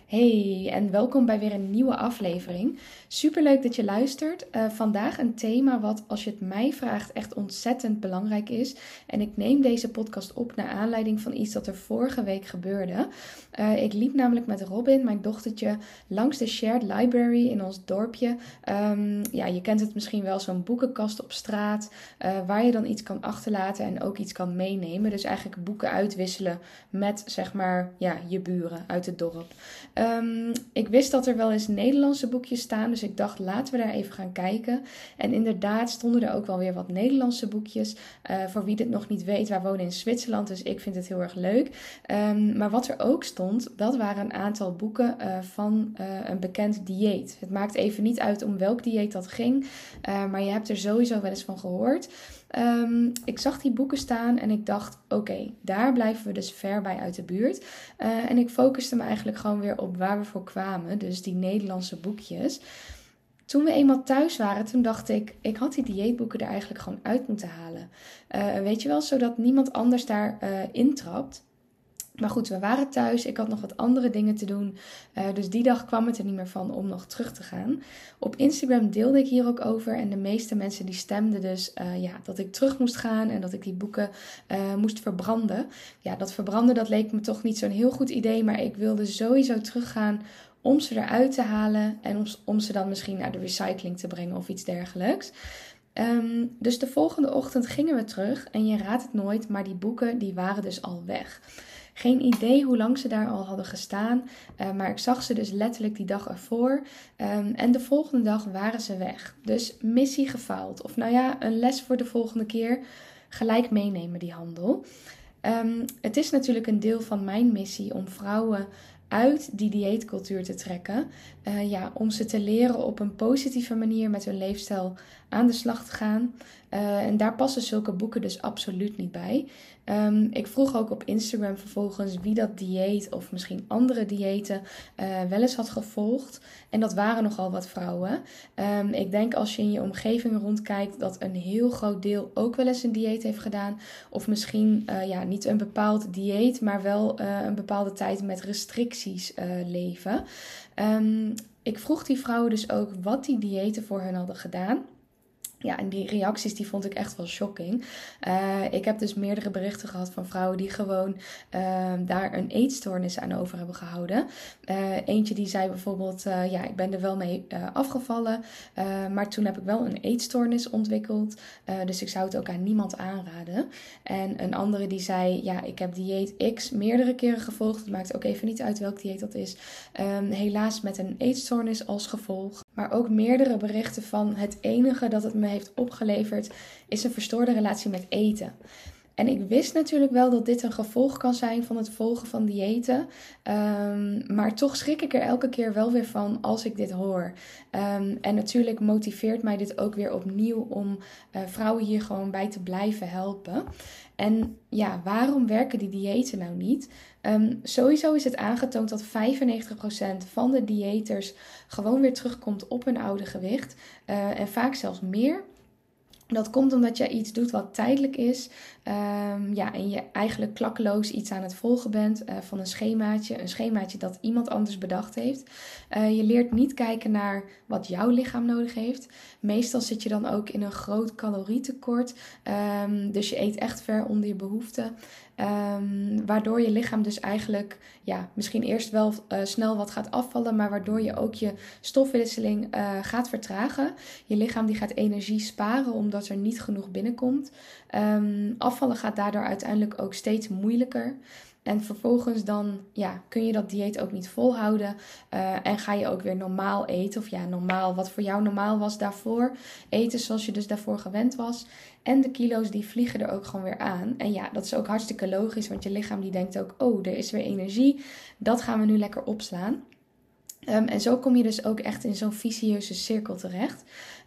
Hey, en welkom bij weer een nieuwe aflevering. Superleuk dat je luistert. Vandaag een thema wat, als je het mij vraagt, echt ontzettend belangrijk is. En ik neem deze podcast op naar aanleiding van iets dat er vorige week gebeurde. Ik liep namelijk met Robin, mijn dochtertje, langs de shared library in ons dorpje. Je kent het misschien wel, zo'n boekenkast op straat, waar je dan iets kan achterlaten en ook iets kan meenemen. Dus eigenlijk boeken uitwisselen met, zeg maar, je buren uit het dorp. Ik wist dat er wel eens Nederlandse boekjes staan, dus ik dacht laten we daar even gaan kijken. En inderdaad stonden er ook wel weer wat Nederlandse boekjes. Voor wie dit nog niet weet, wij wonen in Zwitserland, dus ik vind het heel erg leuk. Maar wat er ook stond, dat waren een aantal boeken van een bekend dieet. Het maakt even niet uit om welk dieet dat ging, maar je hebt er sowieso wel eens van gehoord. Ik zag die boeken staan en ik dacht, oké, daar blijven we dus ver bij uit de buurt. En ik focuste me eigenlijk gewoon weer op waar we voor kwamen, dus die Nederlandse boekjes. Toen we eenmaal thuis waren, toen dacht ik had die dieetboeken er eigenlijk gewoon uit moeten halen. Weet je wel, zodat niemand anders daar intrapt. Maar goed, we waren thuis. Ik had nog wat andere dingen te doen. Dus die dag kwam het er niet meer van om nog terug te gaan. Op Instagram deelde ik hier ook over. En de meeste mensen die stemden dus dat ik terug moest gaan. En dat ik die boeken moest verbranden. Ja, dat verbranden dat leek me toch niet zo'n heel goed idee. Maar ik wilde sowieso teruggaan om ze eruit te halen. En om ze dan misschien naar de recycling te brengen of iets dergelijks. Dus de volgende ochtend gingen we terug. En je raadt het nooit, maar die boeken die waren dus al weg. Geen idee hoe lang ze daar al hadden gestaan, maar ik zag ze dus letterlijk die dag ervoor. En de volgende dag waren ze weg. Dus missie gefaald. Of een les voor de volgende keer. Gelijk meenemen die handel. Het is natuurlijk een deel van mijn missie om vrouwen uit die dieetcultuur te trekken. Om ze te leren op een positieve manier met hun leefstijl aan de slag te gaan. En daar passen zulke boeken dus absoluut niet bij. Ik vroeg ook op Instagram vervolgens wie dat dieet of misschien andere diëten wel eens had gevolgd. En dat waren nogal wat vrouwen. Ik denk als je in je omgeving rondkijkt dat een heel groot deel ook wel eens een dieet heeft gedaan. Of misschien niet een bepaald dieet, maar wel een bepaalde tijd met restricties leven. Ik vroeg die vrouwen dus ook wat die diëten voor hen hadden gedaan. Ja, en die reacties die vond ik echt wel shocking. Ik heb dus meerdere berichten gehad van vrouwen die gewoon daar een eetstoornis aan over hebben gehouden. Eentje die zei bijvoorbeeld, ik ben er wel mee afgevallen, maar toen heb ik wel een eetstoornis ontwikkeld. Dus ik zou het ook aan niemand aanraden. En een andere die zei, ik heb dieet X meerdere keren gevolgd. Het maakt ook even niet uit welk dieet dat is. Helaas met een eetstoornis als gevolg. Maar ook meerdere berichten van het enige dat het me heeft opgeleverd is een verstoorde relatie met eten. En ik wist natuurlijk wel dat dit een gevolg kan zijn van het volgen van diëten. Maar toch schrik ik er elke keer wel weer van als ik dit hoor. En natuurlijk motiveert mij dit ook weer opnieuw om vrouwen hier gewoon bij te blijven helpen. En waarom werken die diëten nou niet? Sowieso is het aangetoond dat 95% van de diëters gewoon weer terugkomt op hun oude gewicht. En vaak zelfs meer. Dat komt omdat je iets doet wat tijdelijk is. En je eigenlijk klakkeloos iets aan het volgen bent van een schemaatje. Een schemaatje dat iemand anders bedacht heeft. Je leert niet kijken naar wat jouw lichaam nodig heeft. Meestal zit je dan ook in een groot calorietekort. Dus je eet echt ver onder je behoeften. Waardoor je lichaam dus eigenlijk misschien eerst wel snel wat gaat afvallen, maar waardoor je ook je stofwisseling gaat vertragen. Je lichaam die gaat energie sparen omdat er niet genoeg binnenkomt. Afvallen gaat daardoor uiteindelijk ook steeds moeilijker. En vervolgens dan kun je dat dieet ook niet volhouden. En ga je ook weer normaal eten. Of normaal, wat voor jou normaal was daarvoor. Eten zoals je dus daarvoor gewend was. En de kilo's die vliegen er ook gewoon weer aan. En dat is ook hartstikke logisch. Want je lichaam die denkt ook, er is weer energie. Dat gaan we nu lekker opslaan. En zo kom je dus ook echt in zo'n vicieuze cirkel terecht.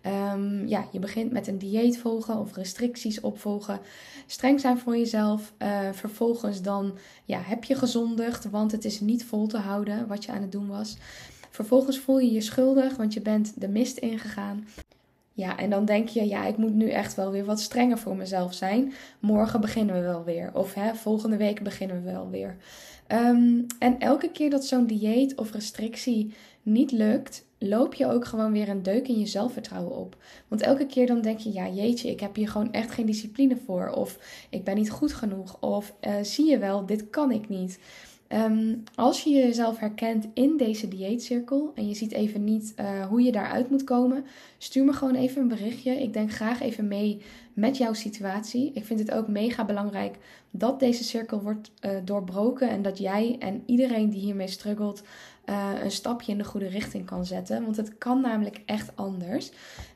Je begint met een dieet volgen of restricties opvolgen. Streng zijn voor jezelf. Vervolgens dan heb je gezondigd, want het is niet vol te houden wat je aan het doen was. Vervolgens voel je je schuldig, want je bent de mist ingegaan. En dan denk je, ik moet nu echt wel weer wat strenger voor mezelf zijn. Morgen beginnen we wel weer. Of volgende week beginnen we wel weer. En elke keer dat zo'n dieet of restrictie niet lukt, loop je ook gewoon weer een deuk in je zelfvertrouwen op. Want elke keer dan denk je, ja jeetje, ik heb hier gewoon echt geen discipline voor. Of ik ben niet goed genoeg. Of zie je wel, dit kan ik niet. Als je jezelf herkent in deze dieetcirkel en je ziet even niet hoe je daaruit moet komen, stuur me gewoon even een berichtje. Ik denk graag even mee met jouw situatie. Ik vind het ook mega belangrijk dat deze cirkel wordt doorbroken en dat jij en iedereen die hiermee struggelt een stapje in de goede richting kan zetten. Want het kan namelijk echt anders.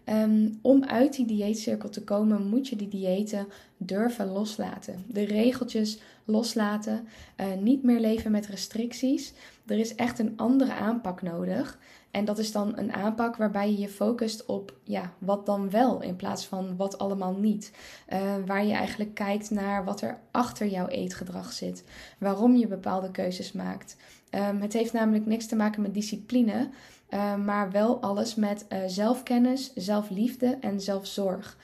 Om uit die dieetcirkel te komen moet je die diëten durven loslaten. De regeltjes loslaten. Niet meer leven met restricties. Er is echt een andere aanpak nodig. En dat is dan een aanpak waarbij je je focust op wat dan wel in plaats van wat allemaal niet. Waar je eigenlijk kijkt naar wat er achter jouw eetgedrag zit. Waarom je bepaalde keuzes maakt. Het heeft namelijk niks te maken met discipline, maar wel alles met zelfkennis, zelfliefde en zelfzorg.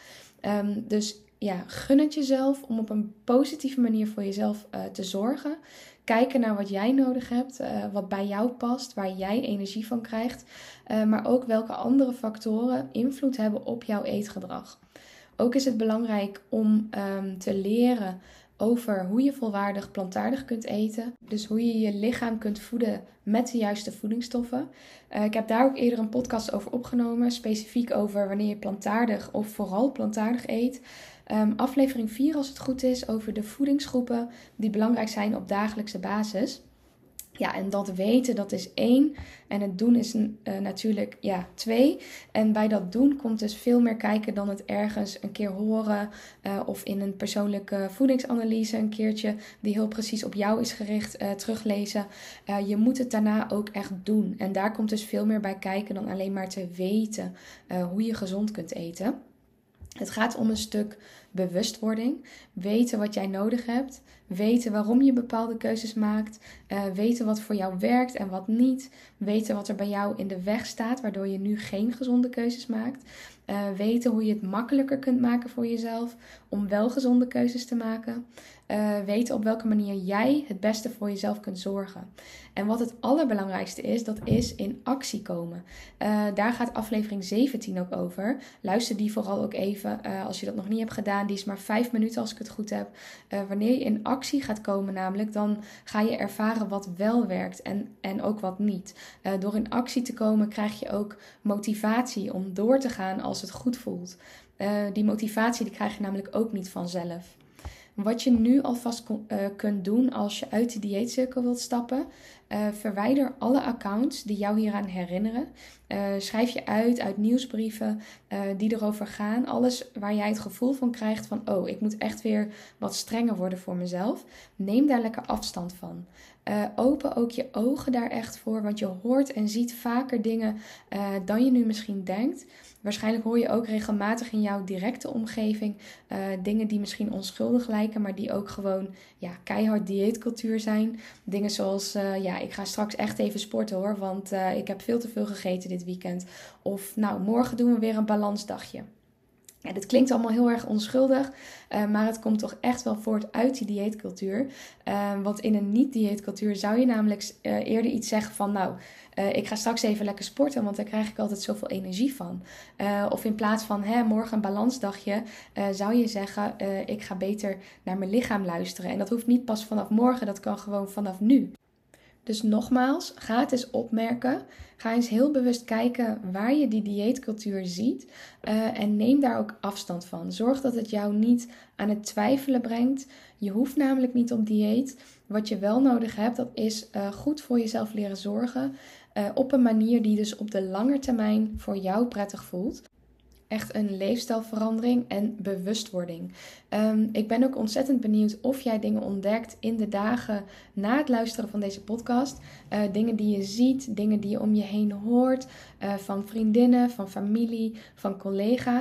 Dus gun het jezelf om op een positieve manier voor jezelf te zorgen. Kijken naar wat jij nodig hebt, wat bij jou past, waar jij energie van krijgt. Maar ook welke andere factoren invloed hebben op jouw eetgedrag. Ook is het belangrijk om te leren over hoe je volwaardig plantaardig kunt eten. Dus hoe je je lichaam kunt voeden met de juiste voedingsstoffen. Ik heb daar ook eerder een podcast over opgenomen. Specifiek over wanneer je plantaardig of vooral plantaardig eet. Aflevering 4 als het goed is over de voedingsgroepen die belangrijk zijn op dagelijkse basis. Ja, en dat weten, dat is 1. En het doen is natuurlijk 2. En bij dat doen komt dus veel meer kijken dan het ergens een keer horen. Of in een persoonlijke voedingsanalyse een keertje die heel precies op jou is gericht teruglezen. Je moet het daarna ook echt doen. En daar komt dus veel meer bij kijken dan alleen maar te weten hoe je gezond kunt eten. Het gaat om een stuk bewustwording. Weten wat jij nodig hebt. Weten waarom je bepaalde keuzes maakt. Weten wat voor jou werkt en wat niet. Weten wat er bij jou in de weg staat, waardoor je nu geen gezonde keuzes maakt. Weten hoe je het makkelijker kunt maken voor jezelf om wel gezonde keuzes te maken. Weten op welke manier jij het beste voor jezelf kunt zorgen. En wat het allerbelangrijkste is, dat is in actie komen. Daar gaat aflevering 17 ook over. Luister die vooral ook even als je dat nog niet hebt gedaan. Die is maar 5 minuten als ik het goed heb. Wanneer je in actie gaat komen namelijk, dan ga je ervaren wat wel werkt en ook wat niet. Door in actie te komen krijg je ook motivatie om door te gaan als het goed voelt. Die motivatie die krijg je namelijk ook niet vanzelf. Wat je nu alvast kunt doen als je uit de dieetcirkel wilt stappen. Verwijder alle accounts die jou hieraan herinneren. Schrijf je uit nieuwsbrieven die erover gaan. Alles waar jij het gevoel van krijgt van ik moet echt weer wat strenger worden voor mezelf. Neem daar lekker afstand van. Open ook je ogen daar echt voor, want je hoort en ziet vaker dingen dan je nu misschien denkt. Waarschijnlijk hoor je ook regelmatig in jouw directe omgeving dingen die misschien onschuldig lijken, maar die ook gewoon keihard dieetcultuur zijn. Dingen zoals, ik ga straks echt even sporten hoor, want ik heb veel te veel gegeten dit weekend. Of morgen doen we weer een balansdagje. Ja, dit klinkt allemaal heel erg onschuldig, maar het komt toch echt wel voort uit die dieetcultuur. Want in een niet-dieetcultuur zou je namelijk eerder iets zeggen van ik ga straks even lekker sporten, want daar krijg ik altijd zoveel energie van. Of in plaats van morgen een balansdagje, zou je zeggen ik ga beter naar mijn lichaam luisteren. En dat hoeft niet pas vanaf morgen, dat kan gewoon vanaf nu. Dus nogmaals, ga het eens opmerken. Ga eens heel bewust kijken waar je die dieetcultuur ziet. En neem daar ook afstand van. Zorg dat het jou niet aan het twijfelen brengt. Je hoeft namelijk niet op dieet. Wat je wel nodig hebt, dat is goed voor jezelf leren zorgen. Op een manier die dus op de lange termijn voor jou prettig voelt. Echt een leefstijlverandering en bewustwording. Ik ben ook ontzettend benieuwd of jij dingen ontdekt in de dagen na het luisteren van deze podcast. Dingen die je ziet, dingen die je om je heen hoort. Van vriendinnen, van familie, van collega's.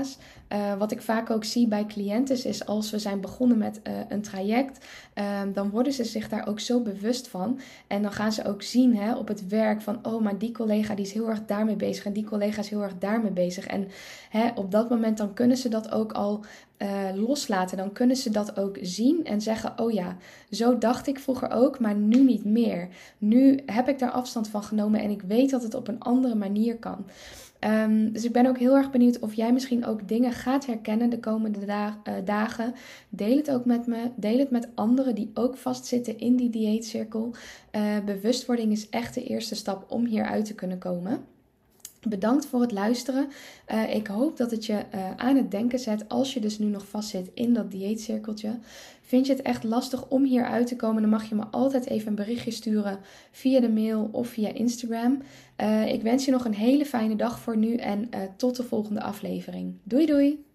Wat ik vaak ook zie bij cliënten is als we zijn begonnen met een traject, dan worden ze zich daar ook zo bewust van. En dan gaan ze ook zien op het werk van, oh, maar die collega die is heel erg daarmee bezig en die collega is heel erg daarmee bezig. En op dat moment dan kunnen ze dat ook al loslaten. Dan kunnen ze dat ook zien en zeggen, oh ja, zo dacht ik vroeger ook, maar nu niet meer. Nu heb ik daar afstand van genomen en ik weet dat het op een andere manier kan. Dus ik ben ook heel erg benieuwd of jij misschien ook dingen gaat herkennen de komende dagen. Deel het ook met me. Deel het met anderen die ook vastzitten in die dieetcirkel. Bewustwording is echt de eerste stap om hieruit te kunnen komen. Bedankt voor het luisteren. Ik hoop dat het je aan het denken zet als je dus nu nog vastzit in dat dieetcirkeltje. Vind je het echt lastig om hier uit te komen, dan mag je me altijd even een berichtje sturen via de mail of via Instagram. Ik wens je nog een hele fijne dag voor nu en tot de volgende aflevering. Doei doei!